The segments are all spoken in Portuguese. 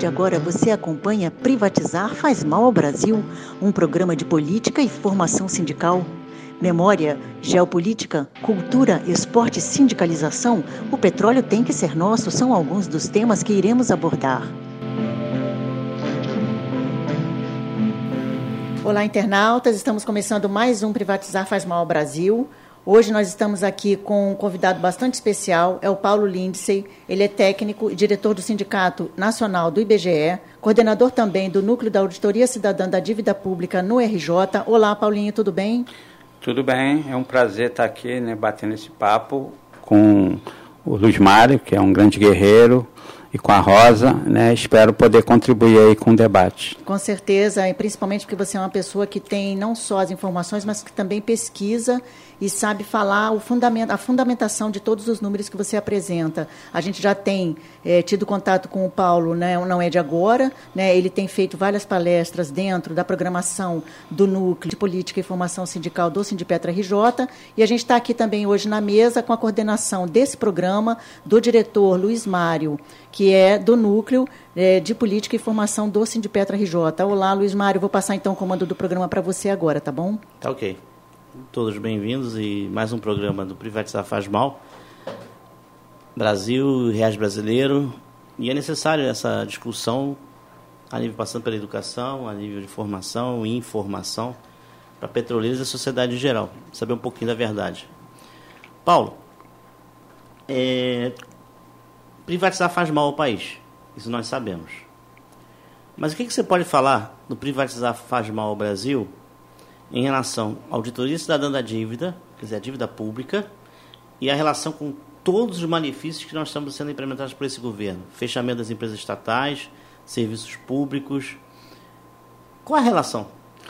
de agora você acompanha Privatizar faz mal ao Brasil, um programa de política e formação sindical. Memória, geopolítica, cultura, esporte e sindicalização, o petróleo tem que ser nosso, são alguns dos temas que iremos abordar. Olá, internautas, estamos começando mais um Privatizar faz mal ao Brasil. Hoje nós estamos aqui com um convidado bastante especial, é o Paulo Lindsay. Ele é técnico e diretor do Sindicato Nacional do IBGE, coordenador também do Núcleo da Auditoria Cidadã da Dívida Pública no RJ. Olá, Paulinho, tudo bem? Tudo bem, é um prazer estar aqui, batendo esse papo com o Luiz Mário, que é um grande guerreiro, e com a Rosa, espero poder contribuir aí com o debate. Com certeza, e principalmente porque você é uma pessoa que tem não só as informações, mas que também pesquisa e sabe falar a fundamentação de todos os números que você apresenta. A gente já tem tido contato com o Paulo, não é de agora, ele tem feito várias palestras dentro da programação do Núcleo de Política e Formação Sindical do Sindipetra RJ, e a gente está aqui também hoje na mesa com a coordenação desse programa do diretor Luiz Mário, que é do Núcleo de Política e Formação do Sindipetra RJ. Olá, Luiz Mário, vou passar então o comando do programa para você agora, tá bom? Tá ok. Todos bem-vindos e mais um programa do Privatizar faz mal. Brasil, reais brasileiro, e é necessário essa discussão a nível passando pela educação, a nível de formação e informação para petroleiros e a sociedade em geral, saber um pouquinho da verdade. Paulo, privatizar faz mal ao país, isso nós sabemos. Mas o que você pode falar do privatizar faz mal ao Brasil em relação à auditoria cidadã da dívida, quer dizer, a dívida pública, e a relação com todos os malefícios que nós estamos sendo implementados por esse governo? Fechamento das empresas estatais, serviços públicos. Qual a relação?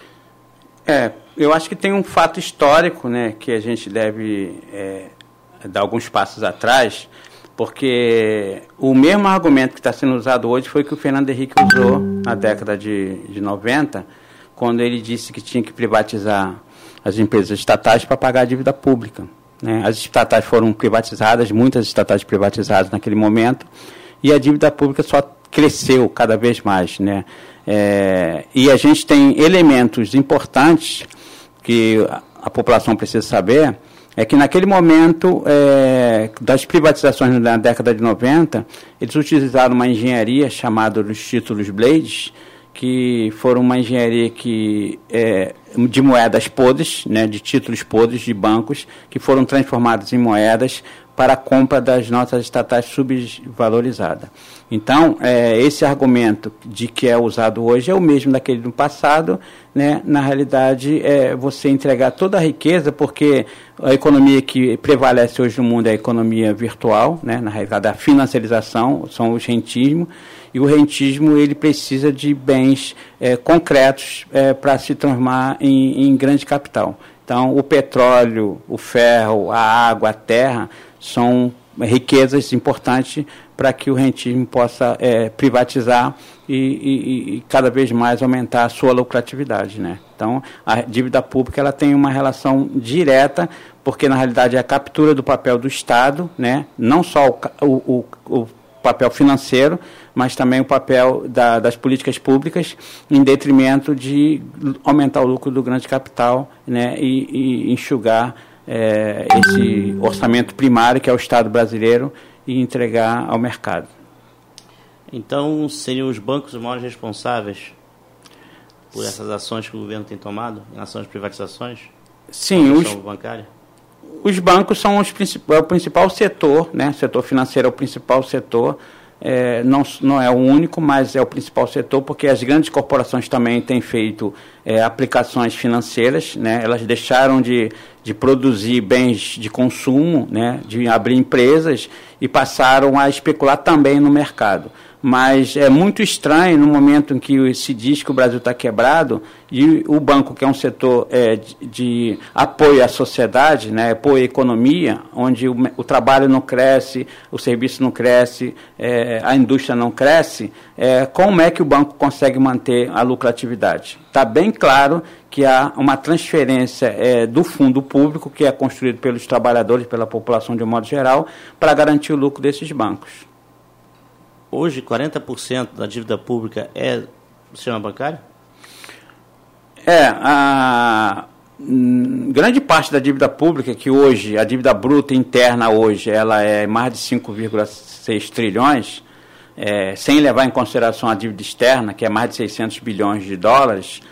Eu acho que tem um fato histórico, que a gente deve dar alguns passos atrás, porque o mesmo argumento que está sendo usado hoje foi que o Fernando Henrique usou na década de 90, quando ele disse que tinha que privatizar as empresas estatais para pagar a dívida pública. As estatais foram privatizadas, muitas estatais privatizadas naquele momento, e a dívida pública só cresceu cada vez mais. E a gente tem elementos importantes que a população precisa saber, é que naquele momento das privatizações na década de 90, eles utilizaram uma engenharia chamada dos títulos Blades, que foram uma engenharia de moedas podres, de títulos podres de bancos, que foram transformados em moedas para a compra das notas estatais subvalorizadas. Então, esse argumento de que é usado hoje é o mesmo daquele do passado, na realidade, você entregar toda a riqueza, porque a economia que prevalece hoje no mundo é a economia virtual, na realidade, a financiarização, são os rentismos, e o rentismo ele precisa de bens concretos para se transformar em grande capital. Então, o petróleo, o ferro, a água, a terra são riquezas importantes para que o rentismo possa privatizar e cada vez mais aumentar a sua lucratividade. Então, a dívida pública ela tem uma relação direta, porque, na realidade, é a captura do papel do Estado, não só o papel financeiro, mas também o papel das políticas públicas em detrimento de aumentar o lucro do grande capital, e enxugar esse orçamento primário que é o Estado brasileiro e entregar ao mercado. Então, seriam os bancos os maiores responsáveis por essas ações que o governo tem tomado em relação às privatizações? Sim, os bancos são o principal setor, o setor financeiro é o principal setor, não é o único, mas é o principal setor, porque as grandes corporações também têm feito aplicações financeiras, elas deixaram de produzir bens de consumo, de abrir empresas e passaram a especular também no mercado. Mas é muito estranho no momento em que se diz que o Brasil está quebrado e o banco, que é um setor de apoio à sociedade, apoio à economia, onde o trabalho não cresce, o serviço não cresce, a indústria não cresce, como é que o banco consegue manter a lucratividade? Está bem claro que há uma transferência do fundo público, que é construído pelos trabalhadores, pela população de um modo geral, para garantir o lucro desses bancos. hoje 40% da dívida pública é do sistema bancário? Grande parte da dívida pública, que hoje, a dívida bruta interna hoje, ela é mais de 5,6 trilhões, sem levar em consideração a dívida externa, que é mais de 600 bilhões de dólares,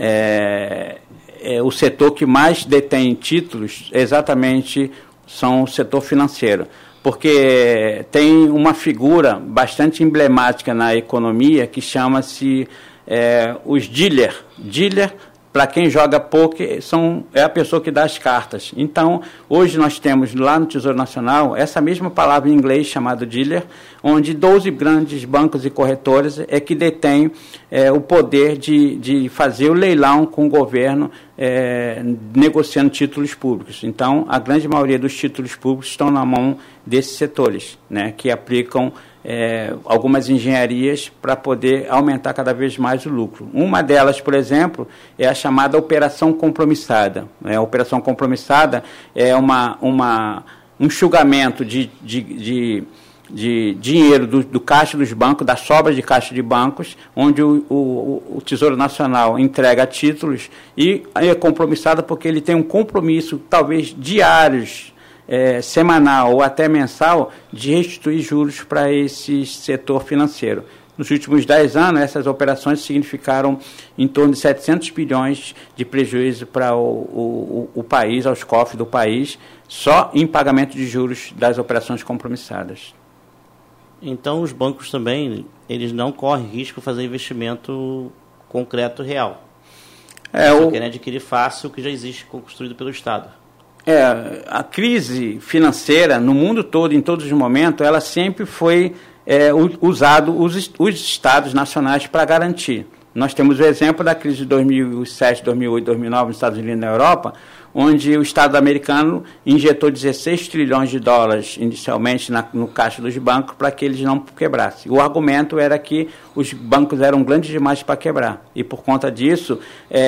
o setor que mais detém títulos exatamente são o setor financeiro, porque tem uma figura bastante emblemática na economia que chama-se os dealer. Dealer, para quem joga poker, é a pessoa que dá as cartas. Então, hoje nós temos lá no Tesouro Nacional essa mesma palavra em inglês chamada dealer, onde 12 grandes bancos e corretoras que detêm o poder de fazer o leilão com o governo negociando títulos públicos. Então, a grande maioria dos títulos públicos estão na mão desses setores, né, que aplicam algumas engenharias para poder aumentar cada vez mais o lucro. Uma delas, por exemplo, é a chamada operação compromissada. A operação compromissada é um enxugamento de dinheiro do caixa dos bancos, da sobra de caixa de bancos, onde o Tesouro Nacional entrega títulos e é compromissada porque ele tem um compromisso, talvez diários, semanal ou até mensal, de restituir juros para esse setor financeiro. Nos últimos 10 anos, essas operações significaram em torno de 700 bilhões de prejuízo para o país, aos cofres do país, só em pagamento de juros das operações compromissadas. Então, os bancos também, eles não correm risco de fazer investimento concreto real. Só querem adquirir fácil o que já existe construído pelo Estado. A crise financeira no mundo todo, em todos os momentos, ela sempre foi usado os estados nacionais para garantir. Nós temos o exemplo da crise de 2007, 2008, 2009 nos Estados Unidos e na Europa, onde o Estado americano injetou 16 trilhões de dólares inicialmente no caixa dos bancos para que eles não quebrassem. O argumento era que os bancos eram grandes demais para quebrar. E por conta disso,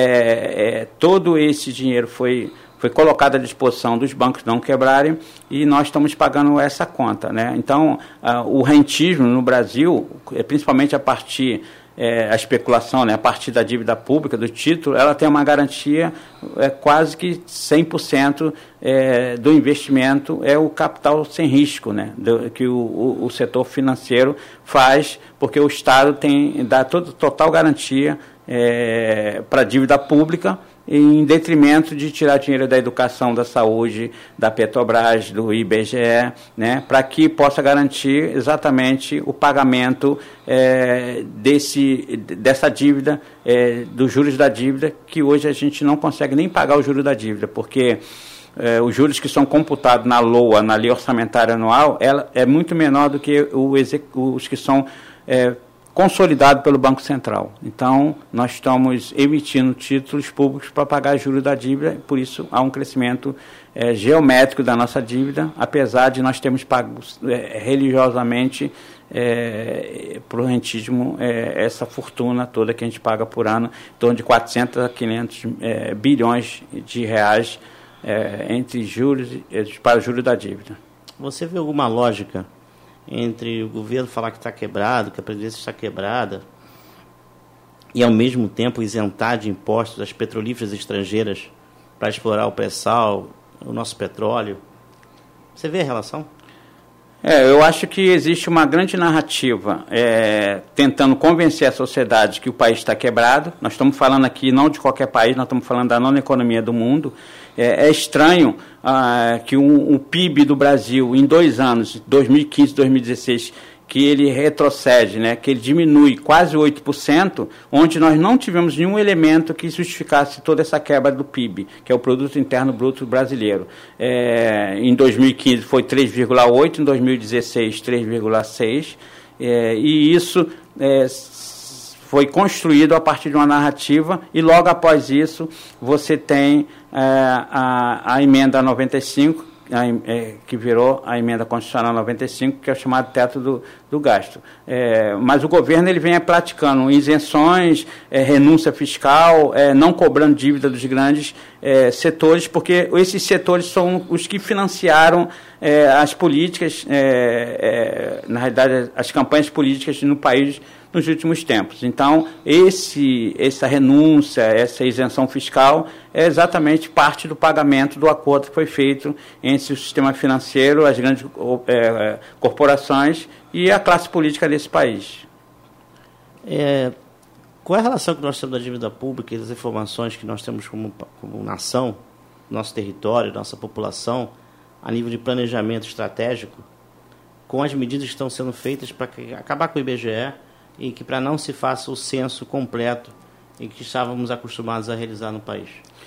todo esse dinheiro foi colocado à disposição dos bancos não quebrarem e nós estamos pagando essa conta, né? Então, o rentismo no Brasil, principalmente a partir a especulação, né, a partir da dívida pública, do título, ela tem uma garantia quase que 100% do investimento, é o capital sem risco, né, que o setor financeiro faz, porque o Estado dá total garantia para a dívida pública, em detrimento de tirar dinheiro da educação, da saúde, da Petrobras, do IBGE, né, para que possa garantir exatamente o pagamento dessa dívida, dos juros da dívida, que hoje a gente não consegue nem pagar o juro da dívida, porque os juros que são computados na LOA, na Lei Orçamentária Anual, ela é muito menor do que os que são consolidado pelo Banco Central. Então, nós estamos emitindo títulos públicos para pagar juros da dívida, por isso há um crescimento geométrico da nossa dívida, apesar de nós termos pago religiosamente para o rentismo essa fortuna toda que a gente paga por ano, em torno de 400 a 500 bilhões de reais entre juros para juros da dívida. Você vê alguma lógica entre o governo falar que está quebrado, que a Previdência está quebrada, e ao mesmo tempo isentar de impostos as petrolíferas estrangeiras para explorar o pré-sal, o nosso petróleo? Você vê a relação? Eu acho que existe uma grande narrativa tentando convencer a sociedade que o país está quebrado. Nós estamos falando aqui não de qualquer país, nós estamos falando da nona economia do mundo. É estranho que o PIB do Brasil, em 2 anos, 2015 e 2016, que ele retrocede, né, que ele diminui quase 8%, onde nós não tivemos nenhum elemento que justificasse toda essa quebra do PIB, que é o Produto Interno Bruto brasileiro. Em 2015 foi 3,8%, em 2016 3,6%, e isso foi construído a partir de uma narrativa, e logo após isso você tem a emenda 95, que virou a emenda constitucional 95, que é o chamado teto do gasto. Mas o governo ele vem praticando isenções, renúncia fiscal, não cobrando dívida dos grandes, setores, porque esses setores são os que financiaram as políticas, na realidade, as campanhas políticas no país nos últimos tempos. Então, essa renúncia, essa isenção fiscal é exatamente parte do pagamento do acordo que foi feito entre o sistema financeiro, as grandes corporações e a classe política desse país. Qual é a relação que nós temos da dívida pública e das informações que nós temos como nação, nosso território, nossa população, a nível de planejamento estratégico, com as medidas que estão sendo feitas para acabar com o IBGE e que para não se faça o censo completo em que estávamos acostumados a realizar no país?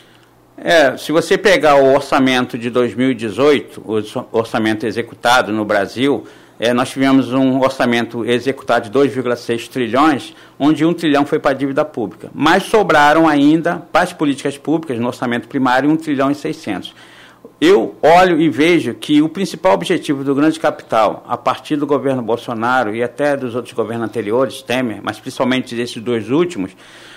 Se você pegar o orçamento de 2018, o orçamento executado no Brasil, nós tivemos um orçamento executado de 2,6 trilhões, onde 1 trilhão foi para a dívida pública. Mas sobraram ainda para as políticas públicas, no orçamento primário, 1 trilhão e 600. Eu olho e vejo que o principal objetivo do grande capital, a partir do governo Bolsonaro e até dos outros governos anteriores, Temer, mas principalmente desses dois últimos,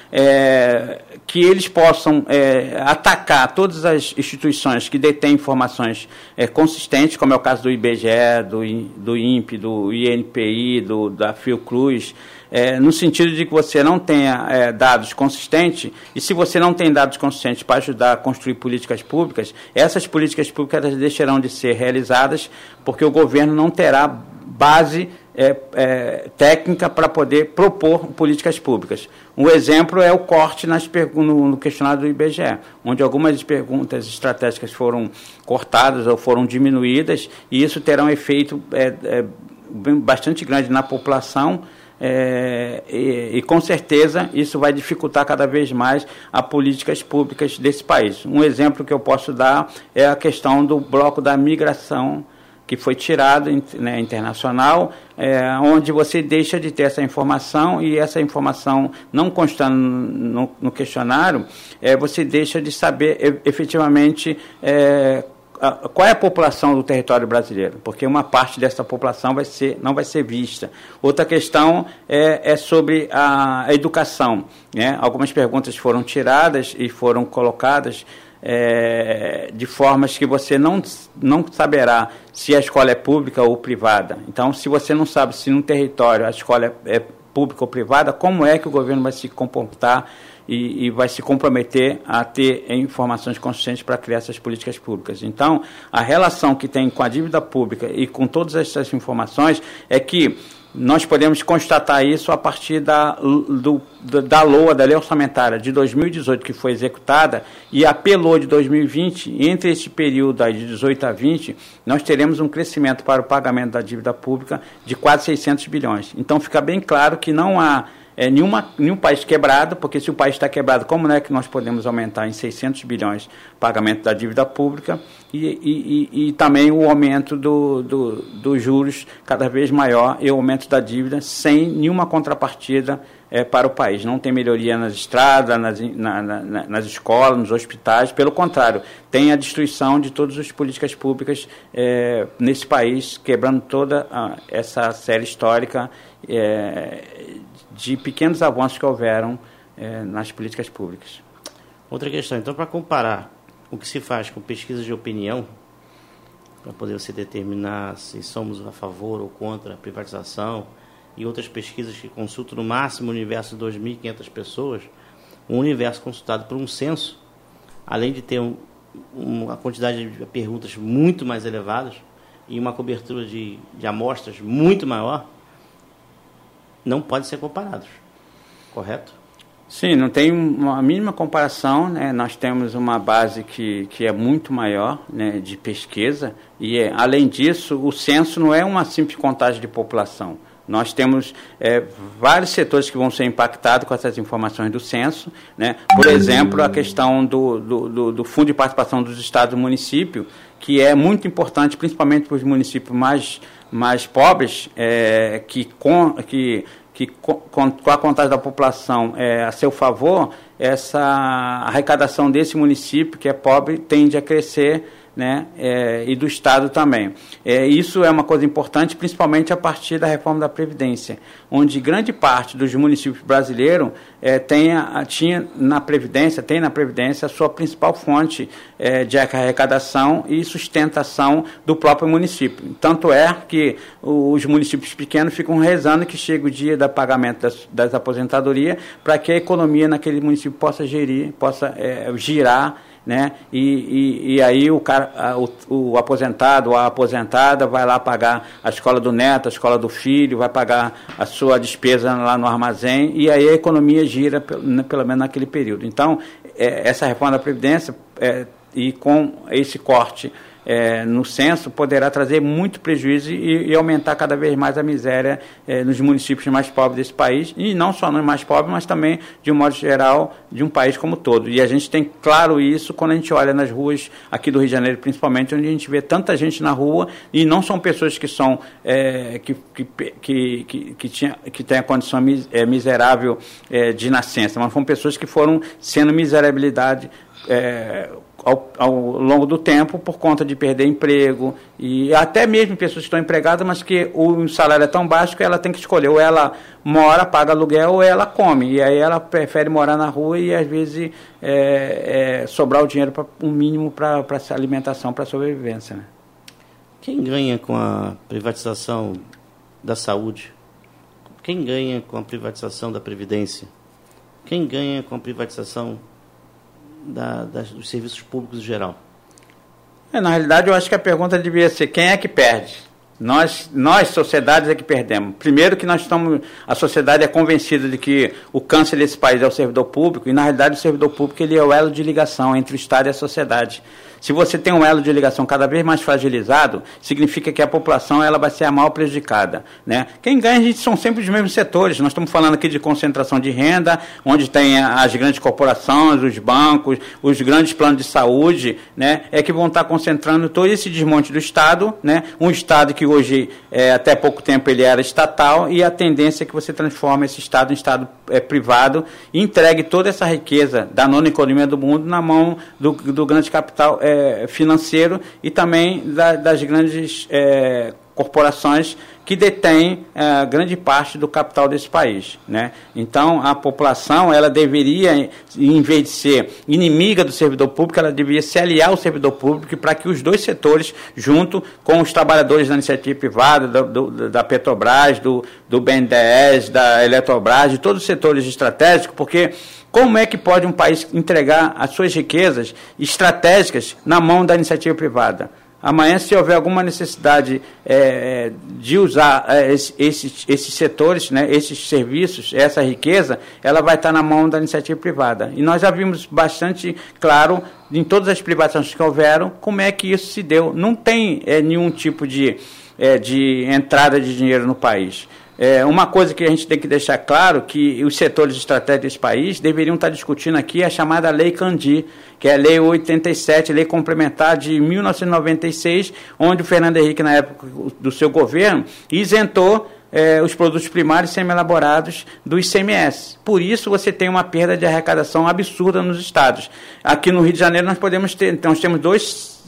que eles possam atacar todas as instituições que detêm informações consistentes, como é o caso do IBGE, do INPE, do INPI, da Fiocruz, no sentido de que você não tenha dados consistentes, e se você não tem dados consistentes para ajudar a construir políticas públicas, essas políticas públicas elas deixarão de ser realizadas, porque o governo não terá base técnica para poder propor políticas públicas. Um exemplo é o corte no questionário do IBGE, onde algumas perguntas estratégicas foram cortadas ou foram diminuídas, e isso terá um efeito bastante grande na população, e com certeza isso vai dificultar cada vez mais as políticas públicas desse país. Um exemplo que eu posso dar é a questão do bloco da migração, que foi tirado, internacional, onde você deixa de ter essa informação, e essa informação não constando no questionário, você deixa de saber efetivamente qual é a população do território brasileiro, porque uma parte dessa população não vai ser vista. Outra questão é sobre a educação, né? Algumas perguntas foram tiradas e foram colocadas de formas que você não saberá se a escola é pública ou privada. Então, se você não sabe se no território a escola é pública ou privada, como é que o governo vai se comportar e vai se comprometer a ter informações consistentes para criar essas políticas públicas? Então, a relação que tem com a dívida pública e com todas essas informações é que nós podemos constatar isso a partir da LOA, da Lei Orçamentária de 2018, que foi executada, e a PLOA de 2020. Entre esse período aí de 18 a 20, nós teremos um crescimento para o pagamento da dívida pública de quase 600 bilhões. Então, fica bem claro que não há nenhum país quebrado, porque se o país está quebrado, como é que nós podemos aumentar em 600 bilhões o pagamento da dívida pública e também o aumento dos juros cada vez maior e o aumento da dívida sem nenhuma contrapartida para o país. Não tem melhoria nas estradas, nas escolas, nos hospitais, pelo contrário, tem a destruição de todas as políticas públicas nesse país, quebrando toda essa série histórica de pequenos avanços que houveram nas políticas públicas. Outra questão, então, para comparar o que se faz com pesquisas de opinião, para poder você determinar se somos a favor ou contra a privatização, e outras pesquisas que consultam no máximo o universo de 2.500 pessoas, um universo consultado por um censo, além de ter uma quantidade de perguntas muito mais elevadas e uma cobertura de amostras muito maior, não podem ser comparados, correto? Sim, não tem uma mínima comparação, né? Nós temos uma base que é muito maior, né, de pesquisa, e além disso, o censo não é uma simples contagem de população. Nós temos vários setores que vão ser impactados com essas informações do censo, né? Por exemplo, a questão do Fundo de Participação dos Estados e Municípios, que é muito importante, principalmente para os municípios mais pobres, que com a contagem da população a seu favor, essa arrecadação desse município, que é pobre, tende a crescer né, e do Estado também. Isso é uma coisa importante, principalmente a partir da reforma da Previdência, onde grande parte dos municípios brasileiros tem na Previdência a sua principal fonte de arrecadação e sustentação do próprio município. Tanto é que os municípios pequenos ficam rezando que chegue o dia do pagamento das aposentadorias para que a economia naquele município possa girar, né? E aí o aposentado ou a aposentada vai lá pagar a escola do neto, a escola do filho, vai pagar a sua despesa lá no armazém, e aí a economia gira pelo menos naquele período. Então, essa reforma da Previdência, e com esse corte no censo, poderá trazer muito prejuízo e aumentar cada vez mais a miséria nos municípios mais pobres desse país, e não só nos mais pobres, mas também, de um modo geral, de um país como todo. E a gente tem claro isso quando a gente olha nas ruas aqui do Rio de Janeiro, principalmente, onde a gente vê tanta gente na rua, e não são pessoas que são que têm a condição miserável de nascença, mas são pessoas que foram sendo miserabilidade ao longo do tempo, por conta de perder emprego, e até mesmo pessoas que estão empregadas, mas que o salário é tão baixo que ela tem que escolher, ou ela mora, paga aluguel, ou ela come, e aí ela prefere morar na rua e às vezes sobrar o dinheiro para um mínimo para a alimentação, para a sobrevivência, né? Quem ganha com a privatização da saúde? Quem ganha com a privatização da Previdência? Quem ganha com a privatização dos serviços públicos em geral? Na realidade, eu acho que a pergunta deveria ser: quem é que perde? Nós, sociedades, é que perdemos. Primeiro que a sociedade é convencida de que o câncer desse país é o servidor público, e na realidade o servidor público ele é o elo de ligação entre o Estado e a sociedade. Se você tem um elo de ligação cada vez mais fragilizado, significa que a população ela vai ser a mal prejudicada, né? Quem ganha, gente, são sempre os mesmos setores. Nós estamos falando aqui de concentração de renda, onde tem as grandes corporações, os bancos, os grandes planos de saúde, né? Que vão estar concentrando todo esse desmonte do Estado, né? Um Estado que hoje, até pouco tempo, ele era estatal, e a tendência é que você transforme esse Estado em Estado privado e entregue toda essa riqueza da nona economia do mundo na mão do grande capital financeiro, e também das grandes corporações que detêm grande parte do capital desse país, né? Então, a população, ela deveria, em vez de ser inimiga do servidor público, ela deveria se aliar ao servidor público, para que os dois setores, junto com os trabalhadores da iniciativa privada, da Petrobras, do BNDES, da Eletrobras, de todos os setores estratégicos, porque como é que pode um país entregar as suas riquezas estratégicas na mão da iniciativa privada? Amanhã, se houver alguma necessidade de usar esses setores, né, esses serviços, essa riqueza, ela vai estar na mão da iniciativa privada. E nós já vimos bastante claro, em todas as privatizações que houveram, como é que isso se deu. Não tem nenhum tipo de entrada de dinheiro no país. Uma coisa que a gente tem que deixar claro, que os setores estratégicos desse país deveriam estar discutindo aqui, a chamada Lei Candir, que é a Lei 87, Lei Complementar de 1996, onde o Fernando Henrique, na época do seu governo, isentou os produtos primários semi-elaborados do ICMS. Por isso, você tem uma perda de arrecadação absurda nos estados. Aqui no Rio de Janeiro, nós temos dois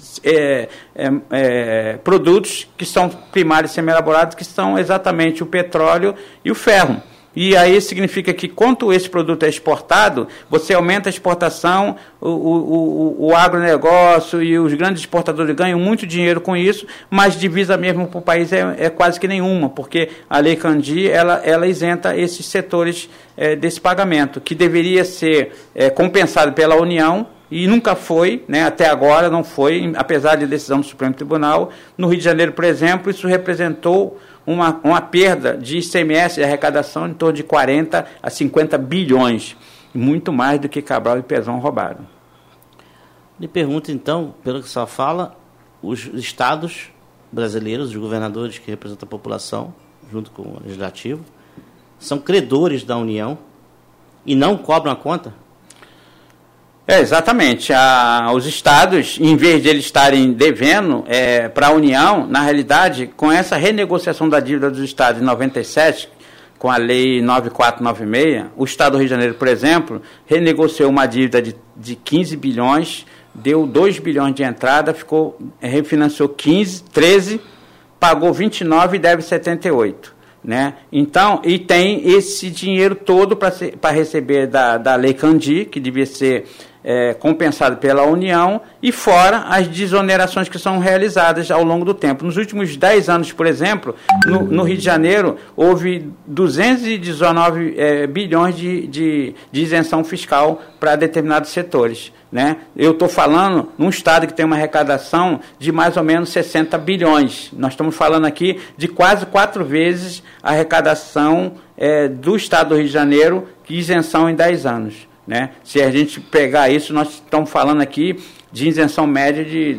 produtos que são primários semi-elaborados, que são exatamente o petróleo e o ferro. E aí significa que, quanto esse produto é exportado, você aumenta a exportação, o agronegócio e os grandes exportadores ganham muito dinheiro com isso, mas divisa mesmo para o país é quase que nenhuma, porque a Lei Candir, ela isenta esses setores desse pagamento, que deveria ser compensado pela União, e nunca foi, né, até agora não foi, apesar de decisão do Supremo Tribunal. No Rio de Janeiro, por exemplo, isso representou uma perda de ICMS, de arrecadação, em torno de 40 a 50 bilhões, muito mais do que Cabral e Pezão roubaram. Lhe pergunto, então, pelo que a senhora fala, os estados brasileiros, os governadores que representam a população, junto com o Legislativo, são credores da União e não cobram a conta? Exatamente. Os estados, em vez de eles estarem devendo para a União, na realidade, com essa renegociação da dívida dos estados em 97, com a Lei 9496, o Estado do Rio de Janeiro, por exemplo, renegociou uma dívida de 15 bilhões deu 2 bilhões de entrada, refinanciou 15, 13, pagou 29 e deve 78. Né? Então, e tem esse dinheiro todo para receber da Lei Candir, que devia ser compensado pela União, e fora as desonerações que são realizadas ao longo do tempo. Nos últimos 10 anos, por exemplo, no Rio de Janeiro, houve 219 bilhões de isenção fiscal para determinados setores. Né? Eu estou falando num estado que tem uma arrecadação de mais ou menos 60 bilhões. Nós estamos falando aqui de quase 4 vezes a arrecadação do estado do Rio de Janeiro, que isenção em 10 anos. Né? Se a gente pegar isso, nós estamos falando aqui de isenção média de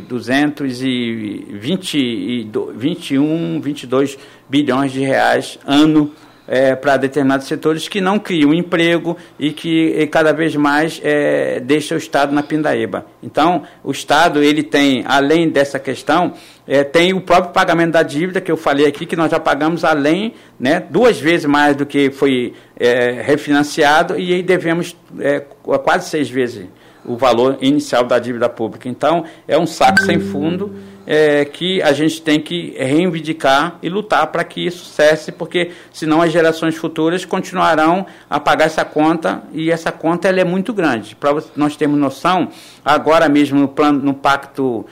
22 bilhões de reais ano para determinados setores que não criam emprego e que cada vez mais deixa o Estado na pindaíba. Então, o Estado, ele tem, além dessa questão, tem o próprio pagamento da dívida, que eu falei aqui, que nós já pagamos além, né, 2 vezes mais do que foi refinanciado, e aí devemos quase 6 vezes o valor inicial da dívida pública. Então, é um saco sem fundo que a gente tem que reivindicar e lutar para que isso cesse, porque senão as gerações futuras continuarão a pagar essa conta, e essa conta ela é muito grande. Para nós termos noção, agora mesmo no pacto,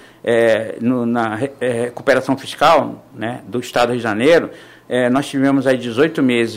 na recuperação fiscal, né, do Estado do Rio de Janeiro, nós tivemos aí 18 meses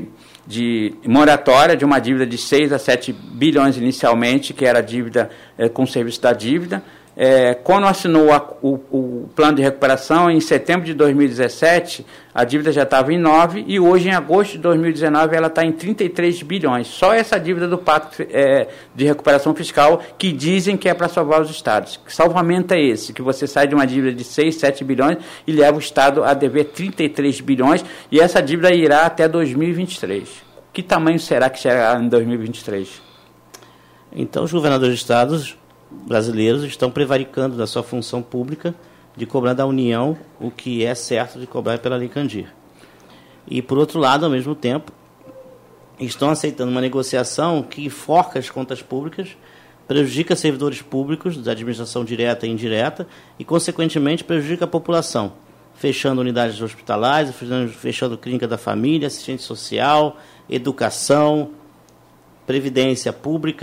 de moratória de uma dívida de 6 a 7 bilhões inicialmente, que era a dívida com o serviço da dívida. Quando assinou o plano de recuperação, em setembro de 2017, a dívida já estava em 9, e hoje, em agosto de 2019, ela está em 33 bilhões. Só essa dívida do Pacto de Recuperação Fiscal, que dizem que é para salvar os estados. Que salvamento é esse? Que você sai de uma dívida de 6, 7 bilhões e leva o Estado a dever 33 bilhões, e essa dívida irá até 2023. Que tamanho será que chegará em 2023? Então, os governadores de estados brasileiros estão prevaricando da sua função pública de cobrar da União o que é certo de cobrar pela Lei Candir. E, por outro lado, ao mesmo tempo, estão aceitando uma negociação que enforca as contas públicas, prejudica servidores públicos da administração direta e indireta e, consequentemente, prejudica a população, fechando unidades hospitalares, fechando clínica da família, assistente social, educação, previdência pública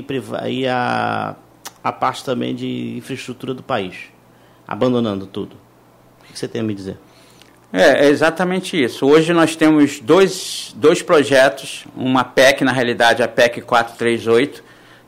e a parte também de infraestrutura do país, abandonando tudo. O que você tem a me dizer? É exatamente isso. Hoje nós temos dois projetos, uma PEC, na realidade, a PEC 438,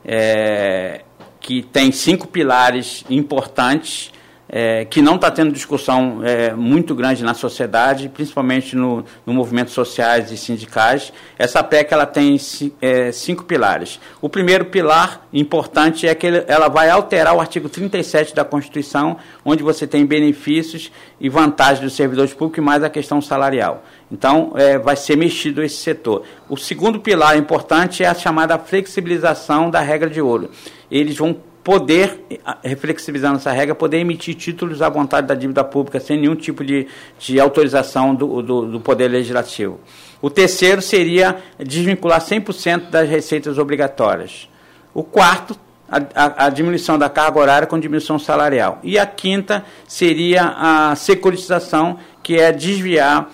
que tem 5 pilares importantes, que não está tendo discussão muito grande na sociedade, principalmente no movimento sociais e sindicais. Essa PEC ela tem 5 pilares. O primeiro pilar importante é que ela vai alterar o artigo 37 da Constituição, onde você tem benefícios e vantagens dos servidores públicos e mais a questão salarial. Então, vai ser mexido esse setor. O segundo pilar importante é a chamada flexibilização da regra de ouro. Eles vão poder, flexibilizando essa regra, poder emitir títulos à vontade da dívida pública sem nenhum tipo de autorização do Poder Legislativo. O terceiro seria desvincular 100% das receitas obrigatórias. O quarto, a diminuição da carga horária com diminuição salarial. E a quinta seria a securitização, que é desviar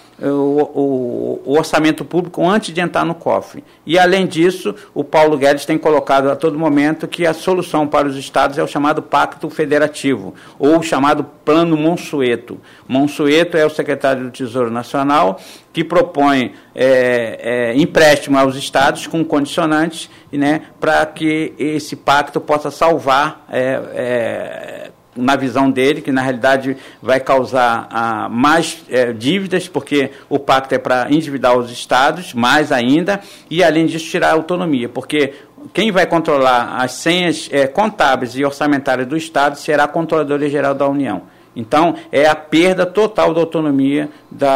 o orçamento público antes de entrar no cofre. E, além disso, o Paulo Guedes tem colocado a todo momento que a solução para os estados é o chamado Pacto Federativo, ou o chamado Plano Monsueto. Monsueto é o secretário do Tesouro Nacional, que propõe empréstimo aos estados com condicionantes, né, para que esse pacto possa salvar, na visão dele, que na realidade vai causar mais dívidas, porque o pacto é para endividar os estados, mais ainda, e além disso tirar a autonomia, porque quem vai controlar as senhas contábeis e orçamentárias do Estado será a Controladoria Geral da União. Então, é a perda total da autonomia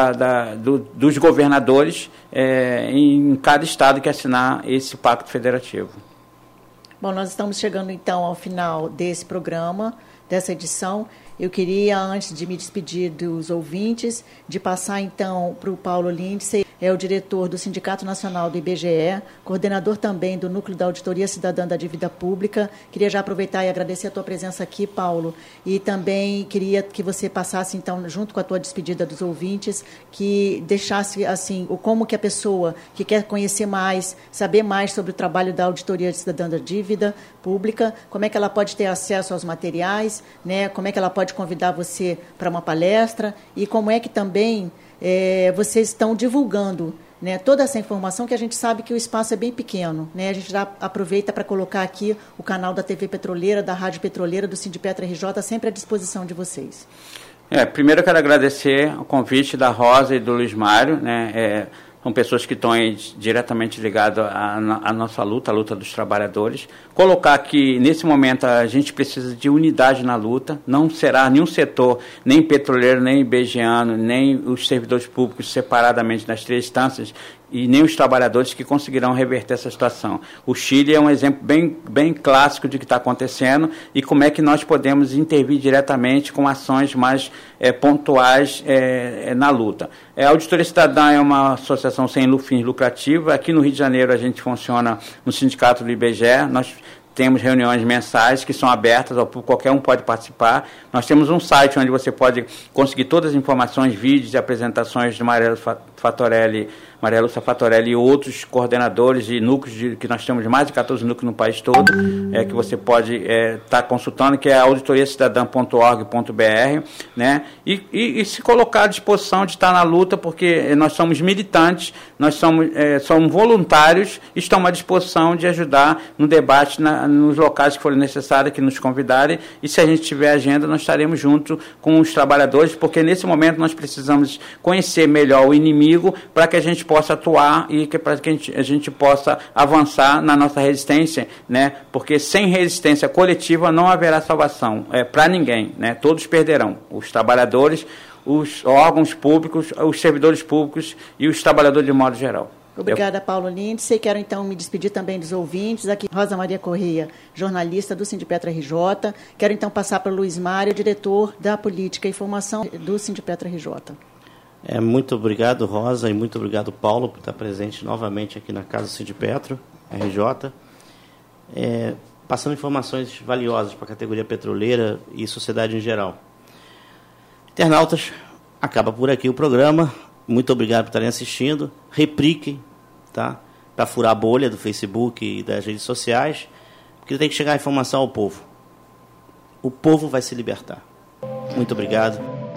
dos governadores em cada estado que assinar esse pacto federativo. Bom, nós estamos chegando então ao final desse programa, dessa edição. Eu queria, antes de me despedir dos ouvintes, de passar então para o Paulo Lindsay é o diretor do Sindicato Nacional do IBGE, coordenador também do Núcleo da Auditoria Cidadã da Dívida Pública. Queria já aproveitar e agradecer a tua presença aqui, Paulo, e também queria que você passasse, então, junto com a tua despedida dos ouvintes, que deixasse, assim, como que a pessoa que quer conhecer mais, saber mais sobre o trabalho da Auditoria Cidadã da Dívida Pública, como é que ela pode ter acesso aos materiais, né? Como é que ela pode convidar você para uma palestra e como é que também vocês estão divulgando, né, toda essa informação, que a gente sabe que o espaço é bem pequeno, né? A gente já aproveita para colocar aqui o canal da TV Petroleira, da Rádio Petroleira, do Sindipetra RJ, sempre à disposição de vocês. Primeiro eu quero agradecer o convite da Rosa e do Luiz Mário, né? São pessoas que estão aí diretamente ligadas à nossa luta, à luta dos trabalhadores. Colocar que, nesse momento, a gente precisa de unidade na luta. Não será nenhum setor, nem petroleiro, nem ibegiano, nem os servidores públicos separadamente nas 3 instâncias, e nem os trabalhadores que conseguirão reverter essa situação. O Chile é um exemplo bem clássico de que está acontecendo e como é que nós podemos intervir diretamente com ações mais pontuais na luta. A Auditoria Cidadã é uma associação sem fins lucrativos. Aqui no Rio de Janeiro a gente funciona no sindicato do IBGE. Nós temos reuniões mensais que são abertas ao público, qualquer um pode participar. Nós temos um site onde você pode conseguir todas as informações, vídeos e apresentações de Maria Lúcia Fatorelli e outros coordenadores e núcleos, que nós temos mais de 14 núcleos no país todo, que você pode estar consultando, que é auditoriacidadã.org.br, né? E se colocar à disposição de estar na luta, porque nós somos militantes, nós somos voluntários e estamos à disposição de ajudar no debate nos locais que forem necessários, que nos convidarem, e se a gente tiver agenda, nós estaremos junto com os trabalhadores, porque nesse momento nós precisamos conhecer melhor o inimigo para que a gente possa atuar e para que a gente possa avançar na nossa resistência, né? Porque sem resistência coletiva não haverá salvação para ninguém, né? Todos perderão, os trabalhadores, os órgãos públicos, os servidores públicos e os trabalhadores de modo geral. Obrigada, Paulo Lindsay. Quero, então, me despedir também dos ouvintes. Aqui, Rosa Maria Correia, jornalista do Sindipetra RJ. Quero, então, passar para o Luiz Mário, diretor da Política e Formação do Sindipetra RJ. Muito obrigado, Rosa, e muito obrigado, Paulo, por estar presente novamente aqui na Casa do Sindipetro RJ. Passando informações valiosas para a categoria petroleira e sociedade em geral. Internautas, acaba por aqui o programa. Muito obrigado por estarem assistindo. Repliquem, tá? Para furar a bolha do Facebook e das redes sociais, porque tem que chegar a informação ao povo. O povo vai se libertar. Muito obrigado.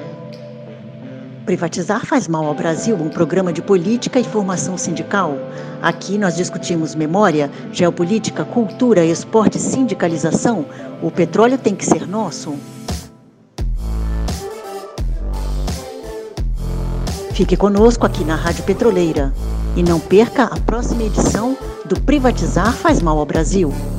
Privatizar faz mal ao Brasil, um programa de política e formação sindical. Aqui nós discutimos memória, geopolítica, cultura, esporte e sindicalização. O petróleo tem que ser nosso. Fique conosco aqui na Rádio Petroleira e não perca a próxima edição do Privatizar faz mal ao Brasil.